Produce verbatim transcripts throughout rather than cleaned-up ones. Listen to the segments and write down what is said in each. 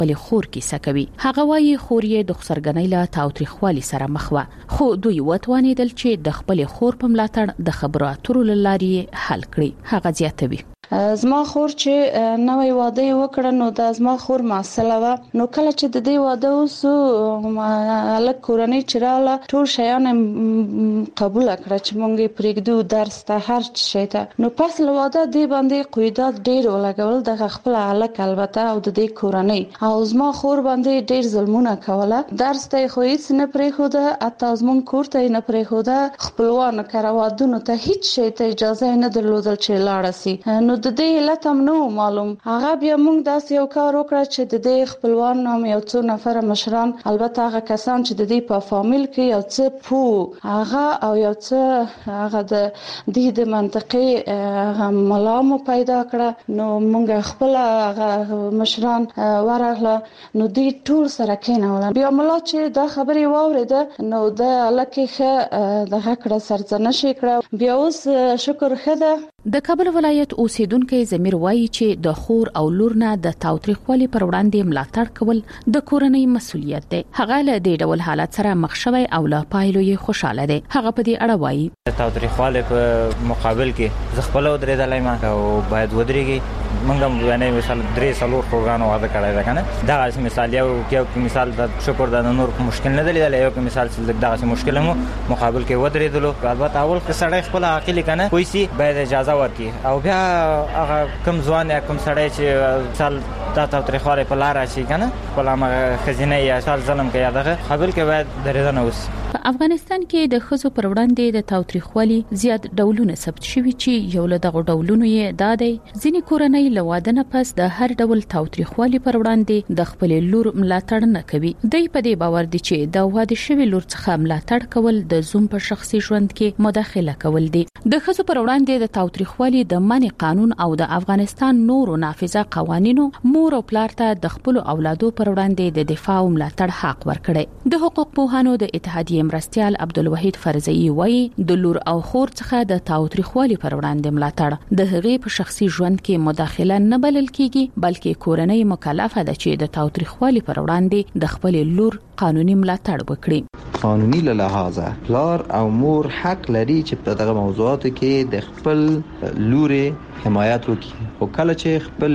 خپل خور کیسه کوي. هغه وايي خور یې د خسرګنۍ له تاوتریخوالي سره مخ و، خو دوی وتوانیدل چې د خپل خور په ملاتړ د خبرو اترو لارې حل کړي. هغه زیاتوي: زما خور چې نوې واده وکړه نو د زما خور معسله و، نو کله چې د دې واده وسو الک کورنۍ چراله ټول شیان قبول کړه چې مونږ پرېږدو درس ته هر شي ته. نو پس له واده دی باندې قیودات ډېر ولګول د خپل الک البته او د دې کورنۍ او زما خور باندې ډېر ظلمونه کوله. درس ته خو هیڅ نه پرېښوده، اته زمون کور ته نه پرېښوده، خپلوان کراوادونو ته هیڅ شي ته اجازه نه درلودل چې لاړ شي. نو د دې علت هم نو معلوم. هغه بیا موږ داس یو کار وکړ چې د دې خپلوان نام یو څو نفر مشران، البته هغه کسان چې د دې په فامیل کې یو څه پو هغه او یو څه هغه د دې د منطقې هغه ملامو پیدا کړ. نو موږ خپل هغه مشران ورغله، نو دې ټول سره کېنول. بیا ملا چې دا خبرې واورېده نو د لکه د هکړه سرزنشي کړ. بیا اوس شکر خده. د کابل ولایت اوسیدونکو زمیر وایي چې د خور او لور نه د تاوتریخوالي پر وړاندې ملاتړ کول د کورنۍ مسولیت دی. هغه له دې ډول حالت سره مخ شوی او له پایلو یې خوشاله دی. هغه په دې اړه وایي: د تاوتریخوالي په مقابل کې زه خپل ودرېدلای ما او باید ودرېږي. موږ هم یعنی مثال درې څلور پروګرام واده کړی دا کنه دا مثال یو کې مثال د شکر د نور مشکل نه دی، یو کې مثال چې دغه مشکل مو مقابل کې ودرېدلو. البته اول کې سړی خپل عقل کنه کوئی سي باید اجازه ورکړي او بیا هغه کم ځوان یا کم سړی چې مثال دا تاوتریخوالي په لار شي کنه خپل هغه خزینه یا مثال ظلم کوي دغه قبل کې باید درېدنه وسی. په افغانستان کې د ښځو پر وړاندې د تاوتریخوالي زیات ډولونه ثبت شوي چې یو له دغه ډولونو یې دا دی: ځینې کورنۍ له واده نه پس د هر ډول تاوتریخوالي پر وړاندې د خپل لور ملاتړ نه کوي. دوی په دې باور دي چې د واده شوی لور څخه ملاتړ کول د زوم په شخصي ژوند کې مداخله کول دي. د ښځو پر وړاندې د تاوتریخوالي د منع قانون او د افغانستان نورو نافذه قوانینو مور او پلار ته د خپل اولادو پر وړاندې د دفاع او ملاتړ حق ورکړي. د حقوق پوهانو د اتحادیې مرستيال عبدالوحید فرزئی وایي د لور او خور څخه د تاوتریخوالي پر وړاندې ملاتړ د هغې په شخصي ژوند کې مداخله نه بلل کیږي، بلکې کورنۍ مکلفه ده چې د تاوتریخوالي پر وړاندې د خپل لور قانوني ملاتړ وکړي. قانوني له لحاظه پلار او مور حق لري چې په دغه موضوعاتو کې د خپل لورې حمایت وکړي. او کله چې خپل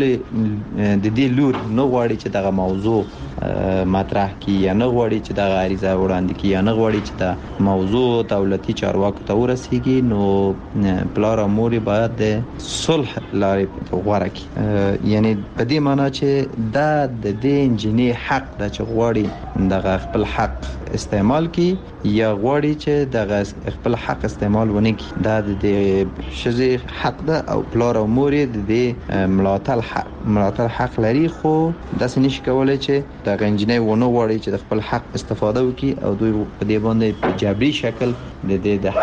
د دې لور نه غواړي چې دغه موضوع مطرح کړي یا نه غواړي چې دغه عریضه وړاندې کړي یا نه غواړي چې دا موضوع دولتي چارواکو ته ورسیږي، نو پلار او مور باید د صلح لارې غوره کړي. یعنی په دې معنی چې دا د دې انجینې حق ده چې غواړي دغه خپل حق استعمال کړي یا غواړي چې دغه خپل حق استعمال ونه کړي. دا د دې شذې حق ده او پلار او مور د دې ملاتړ حق ملاتړ حق لري، خو داسې نشي کولای چې دغه انجینې ونه غواړي چې د خپل حق استفاده وکړي او دوی په دې باندې په جبري شکل د دې د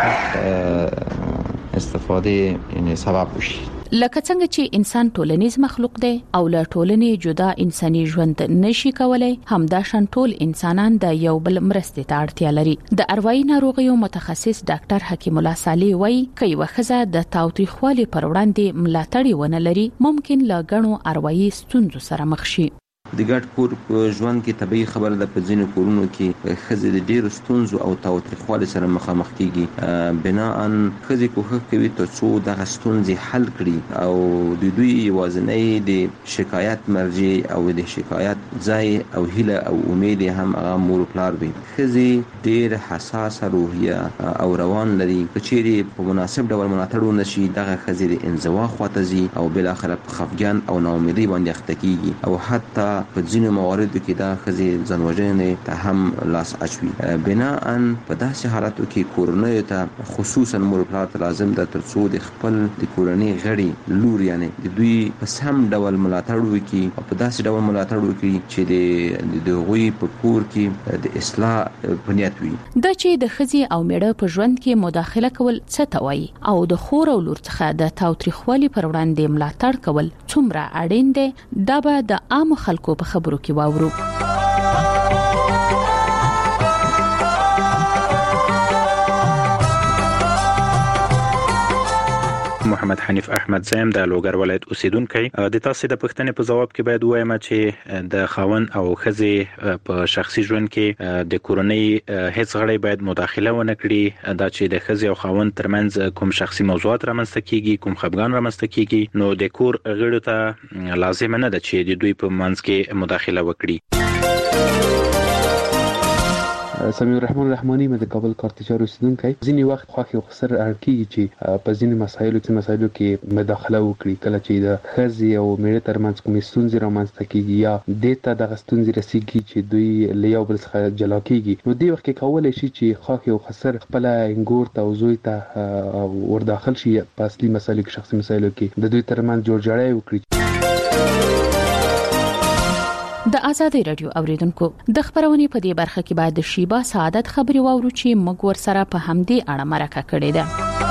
حق استفاده یعنی سبب وشي. لکه څنګه چې انسان ټولنیز مخلوق دی او له ټولنې جدا انساني ژوند نشي کولای، همدا شان ټول انسانان د یو بل مرستې ته اړتیا لري. د اروايي ناروغیو متخصص ډاکټر حکیم الله صالح وایي چې یو ښځه د تاوتریخوالي پر وړاندې ملاتړ ونه لري، ممکن له غنو اروايي ستونزو سره مخ شي. د ګډ کور په ژوند کې طبيعي خبره ده، په ځینو کورونو کې ښځې د ډېرو ستونزو او تاوتریخوالي سره مخامخ کیږي. بناءً ښځې کوښښ کوي ترڅو دغه ستونزې حل کړي او د دوی یوازینی د شکایت مرجع او د شکایت ځای او هیله او امید هم هغه مور پلار وي. ښځې ډېر حساسه روحیه او روان لري، که چیرې په مناسب ډول ملاتړ ونشي دغه ښځې د انزوا خواته ځي او بالاخره په خفګان او ناامیدۍ باندې اخته کیږي او حتی په ځینو مواردو کې دا ښځې ځانوژنې ته هم لاس اچوي. بناءً په داسې حالاتو کې کورنیو ته خصوصا مور پلار ته لازم ده ترڅو د خپل د کورنۍ غړي لور یعنی د دوی په سم ډول ملاتړ وکړي او په داسې ډول ملاتړ وکړي چې د دغوی په کور کې د اصلاح په نیت وي. دا چې د ښځې او میړه په ژوند کې مداخله کول څه ته وایي او د خور او لور څخه د تاوتریخوالي پر وړاندې ملاتړ کول څومره اړین دی، دا به د عام خلکو په خبرو کې واورو. محمد حنیف احمد زم د لوګر ولایت اوسیدونکو. د تاسو د پښتنې په جواب کې باید وایم چې د خاون او ښځې په شخصي ژوند کې د کورنۍ هیڅ غړی باید مداخله ونه کړي. دا چې د ښځې او خاون ترمنځ کوم شخصي موضوعات رامنځته کیږي، کوم خپګان رامنځته کیږي، نو د کور غړو ته لازم نه ده چې د دوی په منځ کې مداخله وکړي. سمیع الرحمن رحمانی مې د کابل کارتچار اوسیدونکی. ځینې وخت خوښ او خسر اړکیږي چې په ځینې مسایلو کې مسایلو کې مداخله وکړي، کله چې د ښځې او میړه ترمنځ کومې ستونزې رامنځته کیږي یا د ته دغه ستونزې رسیږي چې دوی له یو بل څخه جلا کیږي، نو دې وخت کې کولای شي چې خوښ او خسر خپل انګور ته او زوی ته ورداخل شي په اصلي مسایلو کې، شخصي مسایلو کې د دوی ترمنځ جوړجاړی وکړي. د آزادۍ رادیو اوریدونکو د خبرونې په دې برخه کې باید د شیبا سعادت خبري واورو چې موږ ور سره په همدې اړه مرکه کړې ده.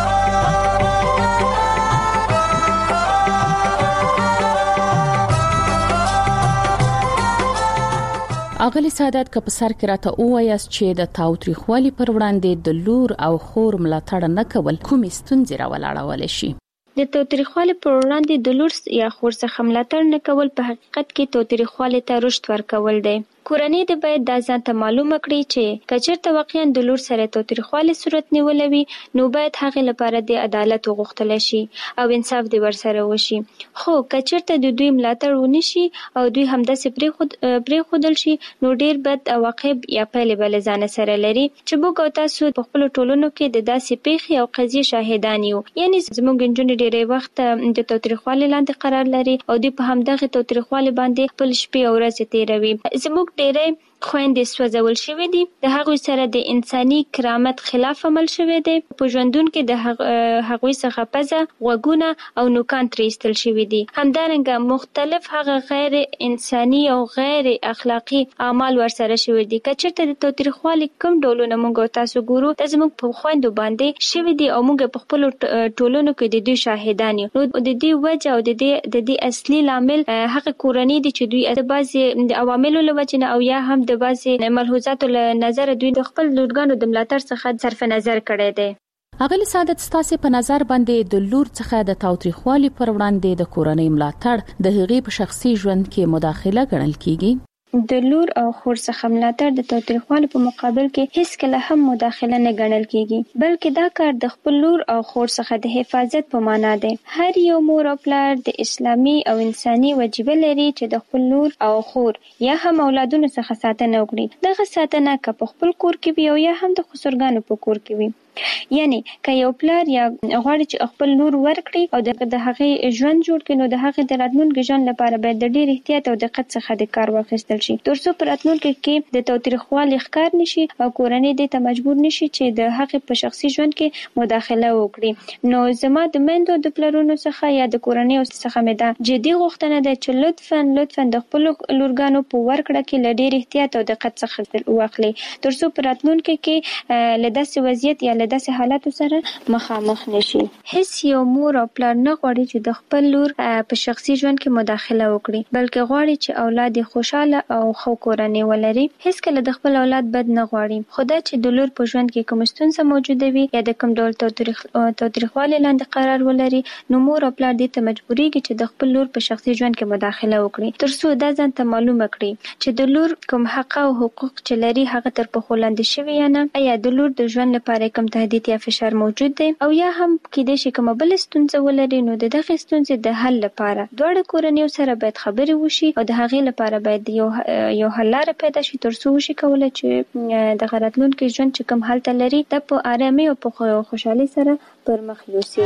اغلی سعادت که په سر کې راته ووایاست چې د تاوتریخوالي پر وړاندې د لور او خور ملاتړ نه کول کومې ستونزې راولاړولی شي؟ د تاوتریخوالي پر وړاندې د لور یا خور څخه ملاتړ نه کول په حقیقت کې تاوتریخوالي ته رشد ورکول دی. کورنۍ د باید دا ځان ته معلومه کړي چې کچرته واقعا د لور سره تاوتریخوالي صورت نیولوي، نو باید هغه لپاره د عدالت وغوښتل شي او انصاف د ورسره وشي. خو کچرته د دوی ملاتړ ونشي او دوی همداسې پرې خود پرې خودل شي، نو ډیر بد عواقب یا پایلې بل ځان سره لري چې موږ او تاسو په خپل ټولنو کې د داسې پیښې او قضیې شاهدان یو. یعنی زموږ نجونې ډېری وخت د تاوتریخوالي لاندې قرار لري او دوی په همدغه تاوتریخوالي باندې خپل شپې او ورځې تیروي. زموږ ډېری خويندې سوځول شوې دي، د هغوی سره د انساني کرامت خلاف عمل شوی دی. په ژوندون کې د هغوی څخه پزه، غوږونه او نوکان ترې ایستل شوي دي. همدارنګه مختلف هغه غیر انساني او غیر اخلاقی اعمال ورسره شوي دي. که چېرته د تاوتریخوالي کوم ډولونه موږ او تاسو ګورو، دا زموږ په خویندو باندې شوي دي او موږ په خپلو ټولنو کې د دوی شاهدان یو. نو د دې وجه او د دې د دې اصلي لامل هغه کورنۍ دي چې دوی د بعضې د عواملو له وجې نه او یا هم د بعضې ملحوظاتو له نظره دوی د خپل لورګانو د ملاتړ څخه صرف نظر کړی دی. اغلی سعادت، ستاسو په نظر باندې د لور څخه د تاوتریخوالي پر وړاندې د کورنۍ ملاتړ د هغې په شخصي ژوند کې مداخله ګڼل کیږي؟ د لور او خور څخه ملاتړ د تاوتریخوالي په مقابل کې هیڅ کله هم مداخله نه ګڼل کیږي، بلکې دا کار د خپل لور او خور څخه د حفاظت په معنا دی. هر یو مور او پلار د اسلامي او انساني وجیبه لري چې د خپل لور او خور یا هم اولادونو څخه ساتنه وکړي. دغه ساتنه که په خپل کور کې وي او یا هم د خسرګانو په کور کې وي. یعنی که یو پلار یا غواړي چې خپل لور ورکړي او د هغې ژوند جوړ کړي، نو د هغې د راتلونکي ژوند لپاره باید د ډېر احتیاط او دقت څخه د کار واخیستل شي، ترڅو په راتلونکي کې د تاوتریخوالي ښکار نشي او کورنۍ دې ته مجبور نشي چې د هغې په شخصي ژوند کې مداخله وکړي. نو زما د میندو د پلرونو څخه یا د کورنۍ څخه مې دا جدي غوښتنه ده چې لطفا لطفا د خپلو لورګانو په ورکړه کې له ډېر احتیاط او دقت څخه واخلي، ترڅو په راتلونکي کې له داسې وضعیت یا له داسې حالاتو سره مخامخ نشي. هیڅ یو مور او پلار نه غواړي چې د خپل لور په شخصي ژوند کې مداخله وکړي، بلکې غواړي چې اولاد یې خوشاله او ښه کورنۍ ولري. هیڅ کله د خپل اولاد بد نه غواړي، خو دا چې د لور په ژوند کې کوم ستونزه موجوده وي یا د کوم ډول تاوتریخوالي لاندې قرار ولري، نو مور او پلار دې ته مجبوریږي چې د خپل لور په شخصي ژوند کې مداخله وکړي، ترڅو دا ځان ته معلومه کړي چې د لور کوم حق او حقوق چې لري هغه تر پښو لاندې شوي یا نه، یا د لور د ژوند لپاره کوم تهدید یا فشار موجود دی، او یا هم کېدای شي کومه بله ستونزه ولري. نو د دغې ستونزې د حل لپاره دواړه کورنیو سره باید خبرې وشي او د هغې لپاره باید یو یو حل لاره پیدا شي، ترڅو وشي کولی چې د راتلونکي ژوند چې کوم هلته لري دا په ارامۍ او په خوشحالۍ سره پر مخ یوسي.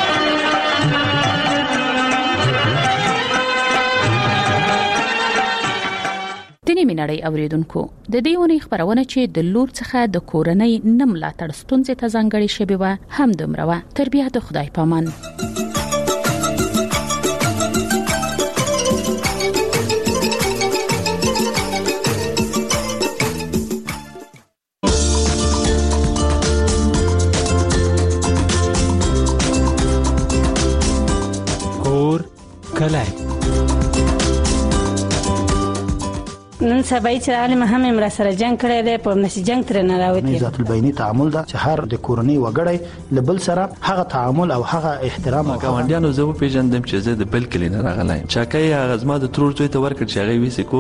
د نیمې نړۍ اوریدونکو، د دې ونې خبرونه چې د لور څخه د کورنۍ نه ملاتړ ستونزې ته ځانګړې شوې وه هم دومره وه. تر بیا د خدای پامان. کور کلی نن سبا چې عالم هم مر سره جنگ کړی دی په نشي جنگ تر نه راوتی ذات البینی تعامل دا چې هر د کورنۍ وګړي لبل سره هغه تعامل او هغه احترام او ګاونډیانو زه پیژندم چې زه د بل کلی نه راغلایم چاکه هغه زما د ترور زوی ته ورکړ چې هغه ویسه